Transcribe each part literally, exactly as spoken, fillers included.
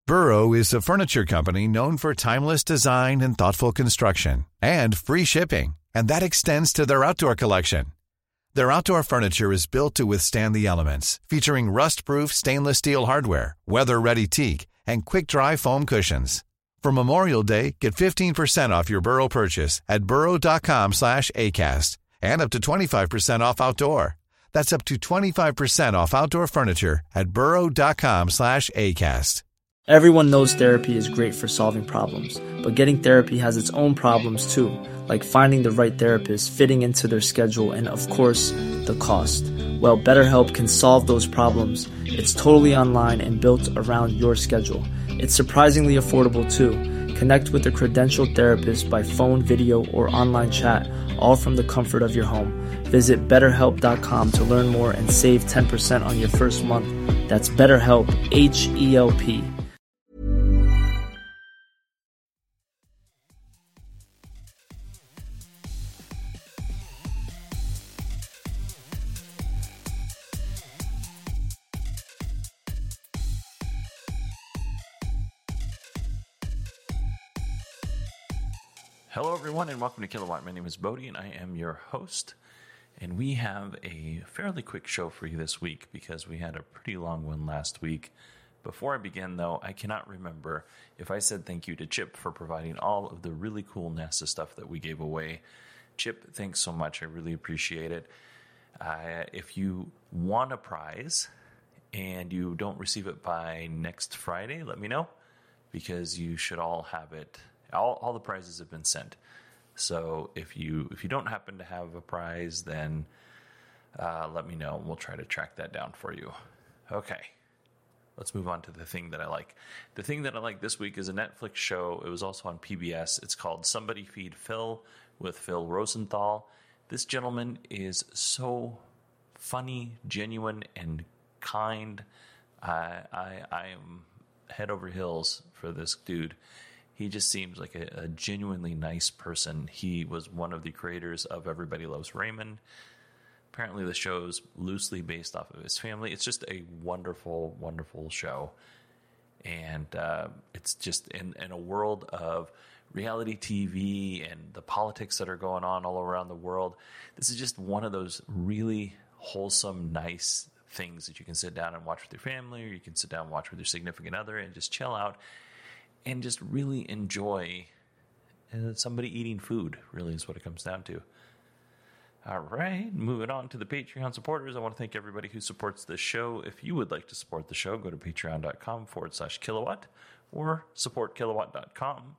Burrow is a furniture company known for timeless design and thoughtful construction, and free shipping, and that extends to their outdoor collection. Their outdoor furniture is built to withstand the elements, featuring rust-proof stainless steel hardware, weather-ready teak, and quick-dry foam cushions. For Memorial Day, get fifteen percent off your Burrow purchase at burrow.com slash ACAST and up to twenty-five percent off outdoor. That's up to twenty-five percent off outdoor furniture at burrow.com slash ACAST. Everyone knows therapy is great for solving problems, but getting therapy has its own problems too, like finding the right therapist, fitting into their schedule, and of course, the cost. Well, BetterHelp can solve those problems. It's totally online and built around your schedule. It's surprisingly affordable too. Connect with a credentialed therapist by phone, video, or online chat, all from the comfort of your home. Visit better help dot com to learn more and save ten percent on your first month. That's BetterHelp, H E L P. Hello, everyone, and welcome to Kilowatt. My name is Bodie, and I am your host. And we have a fairly quick show for you this week because we had a pretty long one last week. Before I begin, though, I cannot remember if I said thank you to Chip for providing all of the really cool NASA stuff that we gave away. Chip, thanks so much. I really appreciate it. Uh, if you want a prize and you don't receive it by next Friday, let me know because you should all have it. All, all the prizes have been sent. So if you if you don't happen to have a prize, then uh, let me know, and we'll try to track that down for you. Okay, let's move on to the thing that I like. The thing that I like this week is a Netflix show. It was also on P B S. It's called Somebody Feed Phil with Phil Rosenthal. This gentleman is so funny, genuine, and kind. I I, I am head over heels for this dude. He just seems like a, a genuinely nice person. He was one of the creators of Everybody Loves Raymond. Apparently the show's loosely based off of his family. It's just a wonderful, wonderful show. And uh, it's just in, in a world of reality T V and the politics that are going on all around the world. This is just one of those really wholesome, nice things that you can sit down and watch with your family, or you can sit down and watch with your significant other and just chill out. And just really enjoy somebody eating food, really is what it comes down to. All right, moving on to the Patreon supporters. I want to thank everybody who supports this show. If you would like to support the show, go to patreon.com forward slash kilowatt or support kilowatt dot com.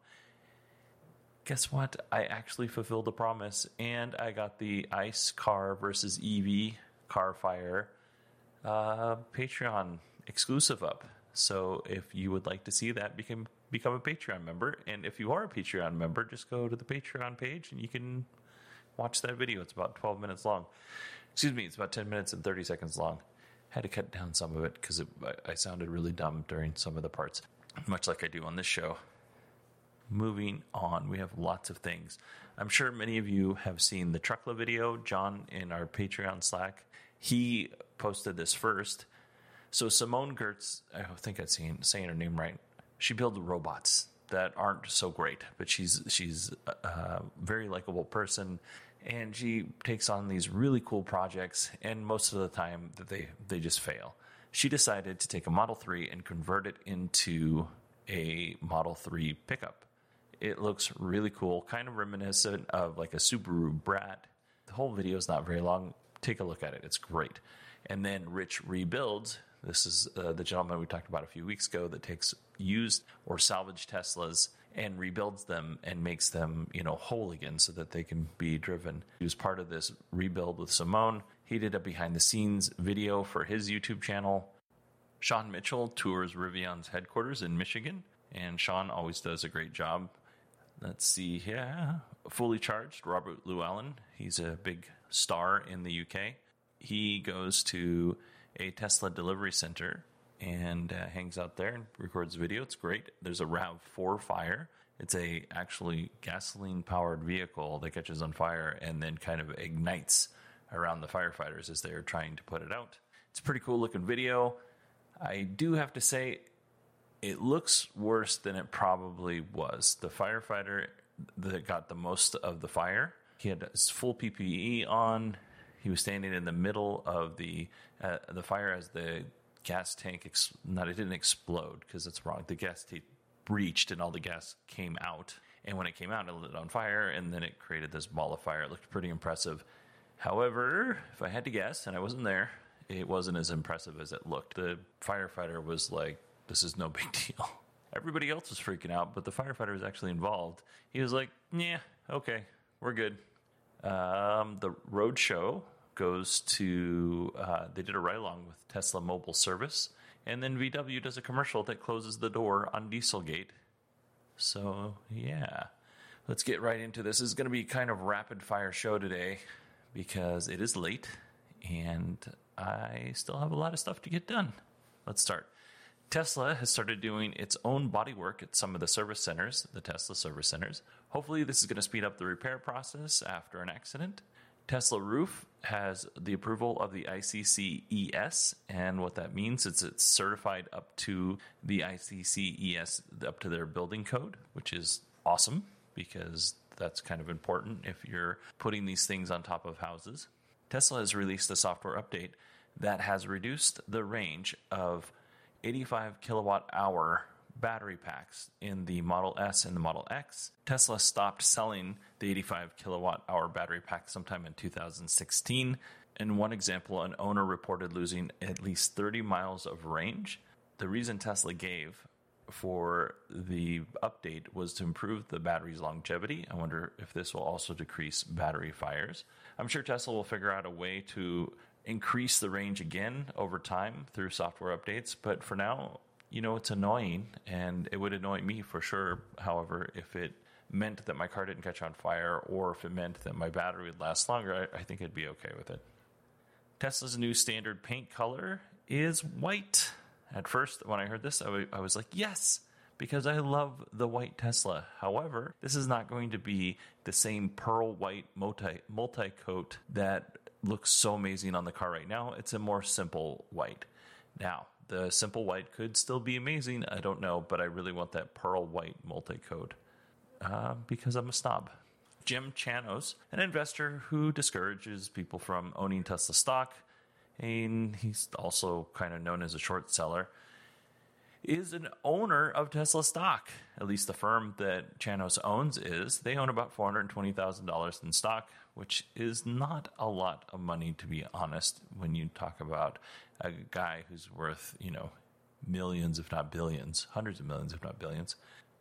Guess what? I actually fulfilled a promise, and I got the ICE car versus E V car fire uh, Patreon exclusive up. So if you would like to see that, become become a Patreon member. And if you are a Patreon member, just go to the Patreon page and you can watch that video. It's about twelve minutes long. Excuse me, it's about ten minutes and thirty seconds long. Had to cut down some of it because I sounded really dumb during some of the parts, much like I do on this show. Moving on, we have lots of things. I'm sure many of you have seen the Truckla video. John in our Patreon Slack, he posted this first. So Simone Gertz, I think I'm saying, saying her name right, she builds robots that aren't so great, but she's she's a very likable person, and she takes on these really cool projects, and most of the time that they, they just fail. She decided to take a Model three and convert it into a Model three pickup. It looks really cool, kind of reminiscent of like a Subaru Brat. The whole video is not very long. Take a look at it. It's great. And then Rich Rebuilds. This is uh, the gentleman we talked about a few weeks ago that takes used or salvaged Teslas and rebuilds them and makes them, you know, whole again so that they can be driven. He was part of this rebuild with Simone. He did a behind-the-scenes video for his YouTube channel. Sean Mitchell tours Rivion's headquarters in Michigan, and Sean always does a great job. Let's see here. Fully Charged, Robert Llewellyn. He's a big star in the U K. He goes to a Tesla delivery center and uh, hangs out there and records video. It's great. There's a RAV four fire. It's a actually gasoline-powered vehicle that catches on fire and then kind of ignites around the firefighters as they're trying to put it out. It's a pretty cool-looking video. I do have to say, it looks worse than it probably was. The firefighter that got the most of the fire, he had his full P P E on. He was standing in the middle of the uh, the fire as the gas tank, ex- not it didn't explode because it's wrong. The gas tank breached and all the gas came out. And when it came out, it lit on fire, and then it created this ball of fire. It looked pretty impressive. However, if I had to guess, and I wasn't there, it wasn't as impressive as it looked. The firefighter was like, this is no big deal. Everybody else was freaking out, but the firefighter was actually involved. He was like, yeah, okay, we're good. Um, the road show goes to, uh, they did a ride-along with Tesla Mobile Service, and then V W does a commercial that closes the door on Dieselgate. So, yeah, let's get right into this. This is going to be kind of rapid-fire show today because it is late, and I still have a lot of stuff to get done. Let's start. Tesla has started doing its own bodywork at some of the service centers, the Tesla service centers. Hopefully, this is going to speed up the repair process after an accident. Tesla Roof has the approval of the I C C E S, and what that means is it's certified up to the I C C E S, up to their building code, which is awesome because that's kind of important if you're putting these things on top of houses. Tesla has released a software update that has reduced the range of eighty-five kilowatt hour battery packs in the Model S and the Model X. Tesla stopped selling the eighty-five kilowatt hour battery pack sometime in two thousand sixteen. In one example, an owner reported losing at least thirty miles of range. The reason Tesla gave for the update was to improve the battery's longevity. I wonder if this will also decrease battery fires. I'm sure Tesla will figure out a way to increase the range again over time through software updates, but for now, you know, it's annoying, and it would annoy me for sure. However, if it meant that my car didn't catch on fire or if it meant that my battery would last longer, I, I think I'd be okay with it. Tesla's new standard paint color is white. At first, when I heard this, I, w- I was like, yes, because I love the white Tesla. However, this is not going to be the same pearl white multi multi-coat that looks so amazing on the car right now. It's a more simple white. Now, the simple white could still be amazing. I don't know, but I really want that pearl white multi-coat uh, because I'm a snob. Jim Chanos, an investor who discourages people from owning Tesla stock, and he's also kind of known as a short seller, is an owner of Tesla stock. At least the firm that Chanos owns is. They own about four hundred twenty thousand dollars in stock, which is not a lot of money, to be honest, when you talk about a guy who's worth, you know, millions, if not billions, hundreds of millions, if not billions.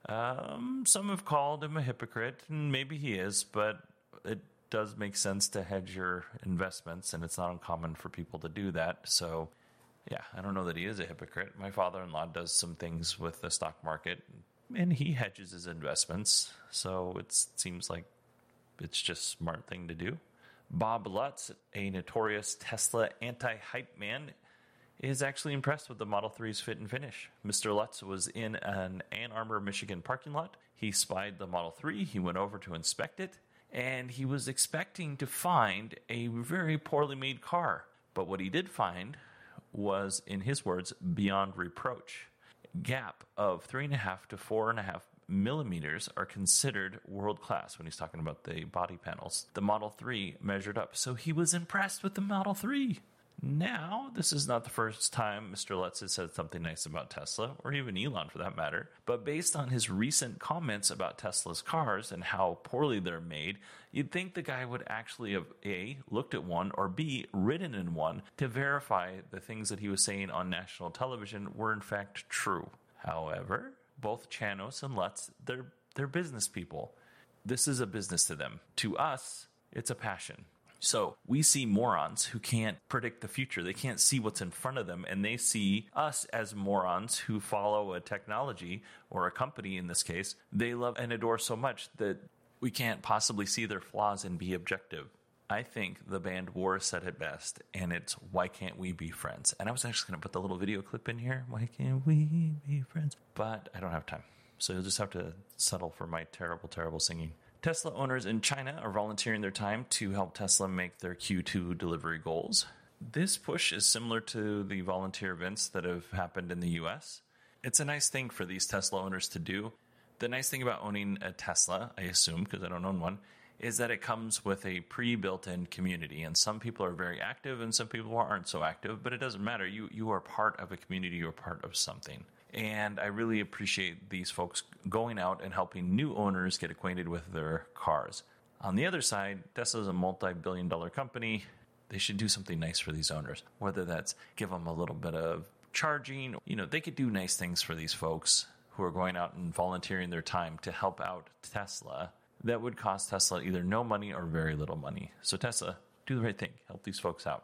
Um, some have called him a hypocrite, and maybe he is, but it does make sense to hedge your investments, and it's not uncommon for people to do that. So, yeah, I don't know that he is a hypocrite. My father-in-law does some things with the stock market, and he hedges his investments, so it seems like it's just a smart thing to do. Bob Lutz, a notorious Tesla anti-hype man, is actually impressed with the Model three's fit and finish. Mister Lutz was in an Ann Arbor, Michigan parking lot. He spied the Model three. He went over to inspect it, and he was expecting to find a very poorly made car. But what he did find was, in his words, beyond reproach. Gap of three and a half to four and a half millimeters are considered world-class when he's talking about the body panels. The Model three measured up, so he was impressed with the Model three. Now, this is not the first time Mister Lutz has said something nice about Tesla, or even Elon for that matter, but based on his recent comments about Tesla's cars and how poorly they're made, you'd think the guy would actually have A, looked at one, or B, ridden in one to verify the things that he was saying on national television were in fact true. However, both Chanos and Lutz, they're, they're business people. This is a business to them. To us, it's a passion. So we see morons who can't predict the future. They can't see what's in front of them, and they see us as morons who follow a technology or a company in this case they love and adore so much that we can't possibly see their flaws and be objective. I think the band War said it best, and it's, why can't we be friends? And I was actually going to put the little video clip in here, why can't we be friends? But I don't have time, so you'll just have to settle for my terrible, terrible singing. Tesla owners in China are volunteering their time to help Tesla make their Q two delivery goals. This push is similar to the volunteer events that have happened in the U S. It's a nice thing for these Tesla owners to do. The nice thing about owning a Tesla, I assume, because I don't own one, is that it comes with a pre-built-in community. And some people are very active and some people aren't so active, but it doesn't matter. You you are part of a community, you're part of something. And I really appreciate these folks going out and helping new owners get acquainted with their cars. On the other side, Tesla is a multi-billion dollar company. They should do something nice for these owners, whether that's give them a little bit of charging. You know, they could do nice things for these folks who are going out and volunteering their time to help out Tesla. That would cost Tesla either no money or very little money. So Tesla, do the right thing. Help these folks out.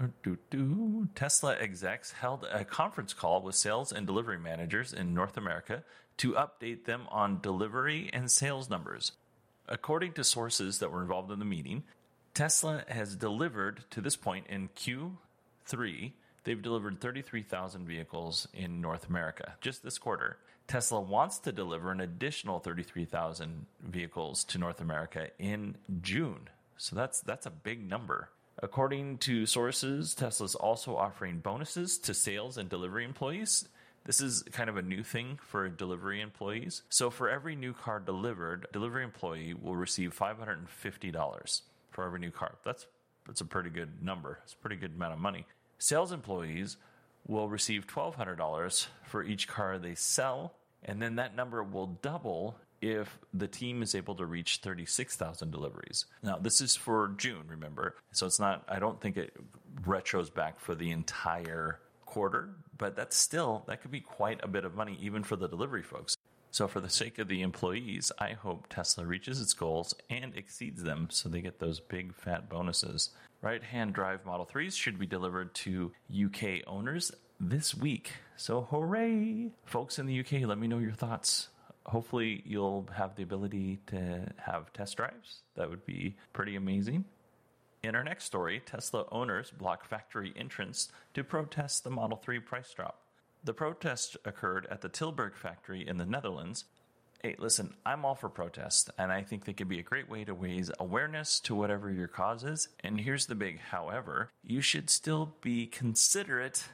Tesla execs held a conference call with sales and delivery managers in North America to update them on delivery and sales numbers. According to sources that were involved in the meeting, Tesla has delivered to this point in Q three, they've delivered thirty-three thousand vehicles in North America just this quarter. Tesla wants to deliver an additional thirty-three thousand vehicles to North America in June. So that's that's a big number. According to sources, Tesla's also offering bonuses to sales and delivery employees. This is kind of a new thing for delivery employees. So for every new car delivered, a delivery employee will receive five hundred fifty dollars for every new car. That's that's a pretty good number. It's a pretty good amount of money. Sales employees will receive twelve hundred dollars for each car they sell, and then that number will double if the team is able to reach thirty-six thousand deliveries. Now, this is for June, remember. So it's not, I don't think it retros back for the entire quarter, but that's still, that could be quite a bit of money even for the delivery folks. So for the sake of the employees, I hope Tesla reaches its goals and exceeds them so they get those big fat bonuses. Right-hand drive Model threes should be delivered to U K owners this week. So hooray! Folks in the U K, let me know your thoughts. Hopefully you'll have the ability to have test drives. That would be pretty amazing. In our next story, Tesla owners block factory entrance to protest the Model three price drop. The protest occurred at the Tilburg factory in the Netherlands. Hey, listen, I'm all for protest, and I think they could be a great way to raise awareness to whatever your cause is. And here's the big however, you should still be considerate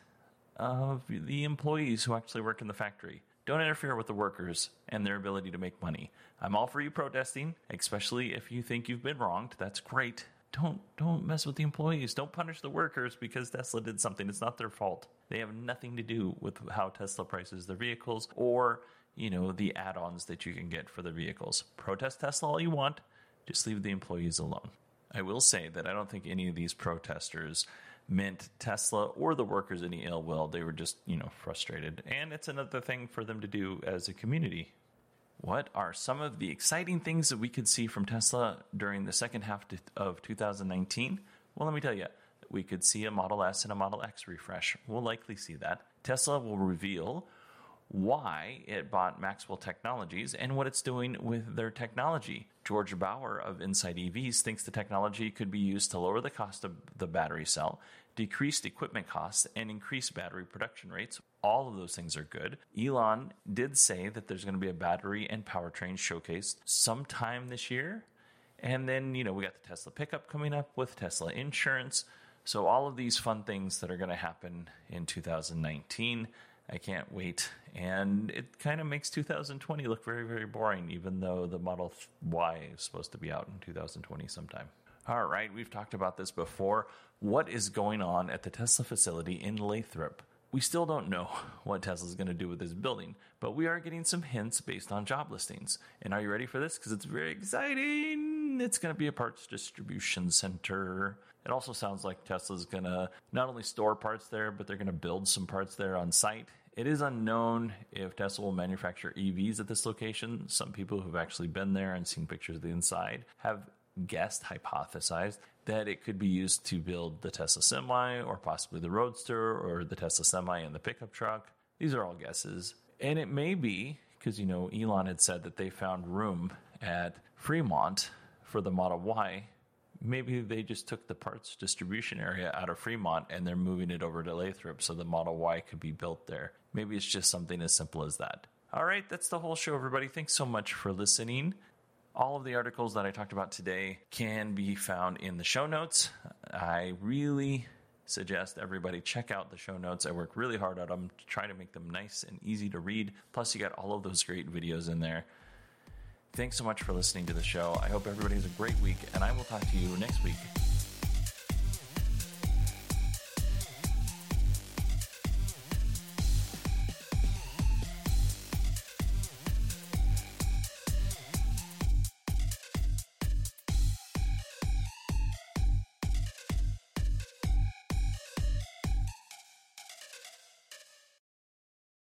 of the employees who actually work in the factory. Don't interfere with the workers and their ability to make money. I'm all for you protesting, especially if you think you've been wronged. That's great. Don't don't mess with the employees. Don't punish the workers because Tesla did something. It's not their fault. They have nothing to do with how Tesla prices their vehicles or, you know, the add-ons that you can get for their vehicles. Protest Tesla all you want. Just leave the employees alone. I will say that I don't think any of these protesters meant Tesla or the workers any ill will. They were just, you know, frustrated. And it's another thing for them to do as a community. What are some of the exciting things that we could see from Tesla during the second half of two thousand nineteen? Well, let me tell you, we could see a Model S and a Model X refresh. We'll likely see that. Tesla will reveal why it bought Maxwell Technologies and what it's doing with their technology. George Bauer of Inside E Vs thinks the technology could be used to lower the cost of the battery cell, decrease equipment costs, and increase battery production rates. All of those things are good. Elon did say that there's going to be a battery and powertrain showcase sometime this year. And then, you know, we got the Tesla pickup coming up with Tesla insurance. So all of these fun things that are going to happen in two thousand nineteen. I can't wait. And it kind of makes two thousand twenty look very, very boring, even though the Model Y is supposed to be out in two thousand twenty sometime. All right, we've talked about this before. What is going on at the Tesla facility in Lathrop? We still don't know what Tesla's going to do with this building, but we are getting some hints based on job listings. And are you ready for this? Because it's very exciting. It's going to be a parts distribution center. It also sounds like Tesla's going to not only store parts there, but they're going to build some parts there on site. It is unknown if Tesla will manufacture E Vs at this location. Some people who've actually been there and seen pictures of the inside have guessed, hypothesized, that it could be used to build the Tesla Semi or possibly the Roadster or the Tesla Semi and the pickup truck. These are all guesses. And it may be, because, you know, Elon had said that they found room at Fremont for the Model Y. Maybe they just took the parts distribution area out of Fremont and they're moving it over to Lathrop so the Model Y could be built there. Maybe it's just something as simple as that. All right, that's the whole show, everybody. Thanks so much for listening. All of the articles that I talked about today can be found in the show notes. I really suggest everybody check out the show notes. I work really hard on them to try to make them nice and easy to read. Plus, you got all of those great videos in there. Thanks so much for listening to the show. I hope everybody has a great week, and I will talk to you next week.